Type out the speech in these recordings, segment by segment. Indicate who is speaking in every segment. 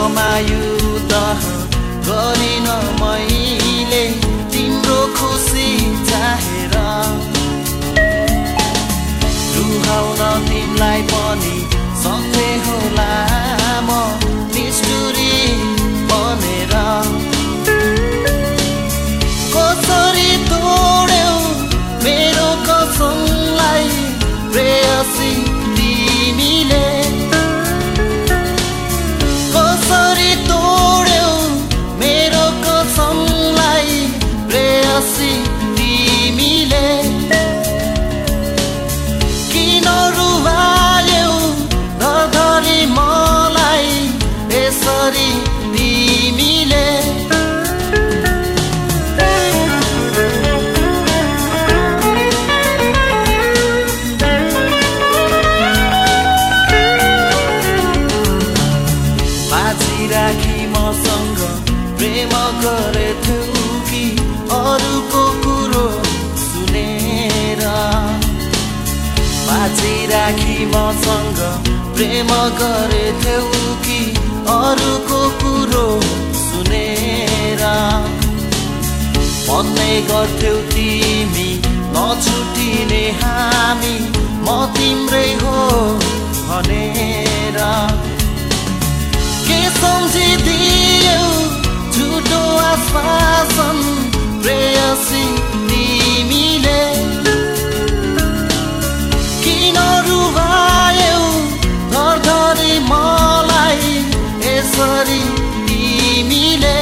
Speaker 1: प्रेममा युद्ध गरिन मैले तिम्रो खुसी चाहेर रुहाउन तिमीलाई पनि सक्ने होला म निष्ठुरी बनेर कसरी तोड्यौ मेरो कसमलाई प्रेयसी तिमीले कसरी तोड्यौ मेरो कसमलाई प्रेयसी तिमीले किन रुवायौ धरी मलाई यसरी तिमीले राखी मसँग प्रेम गरेथ्यौ कि अरूको कुरो सुनेर बाजी राखी मसँग प्रेम गरेथ्यौ कि अरूको कुरो सुनेर भन्ने गर्थ्यौ तिमी नछुटिने हामी म तिम्रै हो भनेर के सम्झिदियौ झुटो आश्वासन प्रेयसी तिमीले किन रुवायौ धरी मलाई यसरी तिमीले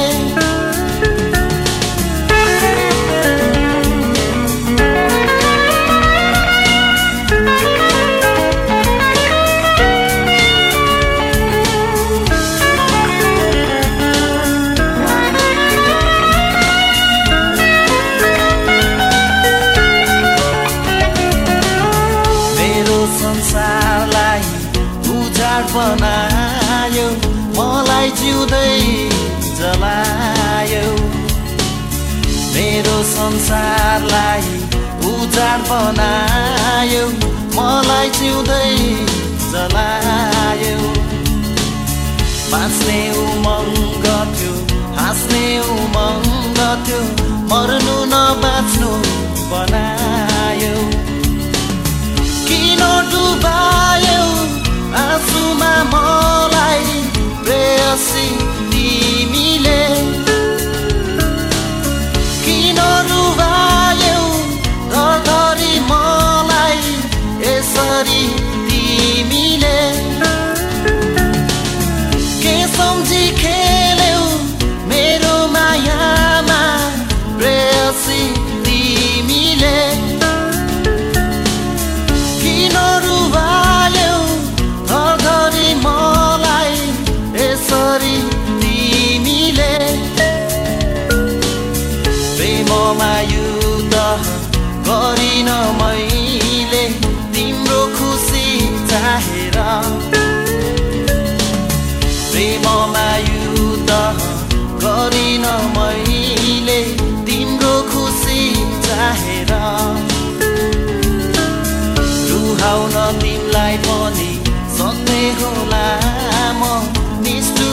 Speaker 1: संसारलाई उजाड बनायो मलाई जिउँदै जलायो मेरो संसारलाई उजाड बनायो मलाई जिउँदै जलायो बाँच्ने उमङ्ग थियो हाँस्ने उमङ्ग थियो मर्नु नबाँच्नु बनायो किन डुबायौ आँसुमा मलाई प्रेयसी तिमीले किन रुवायौ धरी मलाई यसरी तिमीले के सम्झी खेल्यौ मेरो मायामा प्रेयसी तिमीले किन रुवायौ धरी मलाई यसरी तिमीले प्रेममा युद्ध गरिन मैले तिम्रो खुसी चाहेर प्रेममा युद्ध गरिन मैले तिम्रो खुसी चाहेर रुहाउन तिमीलाई पनि सक्ने होला म निष्ठुरी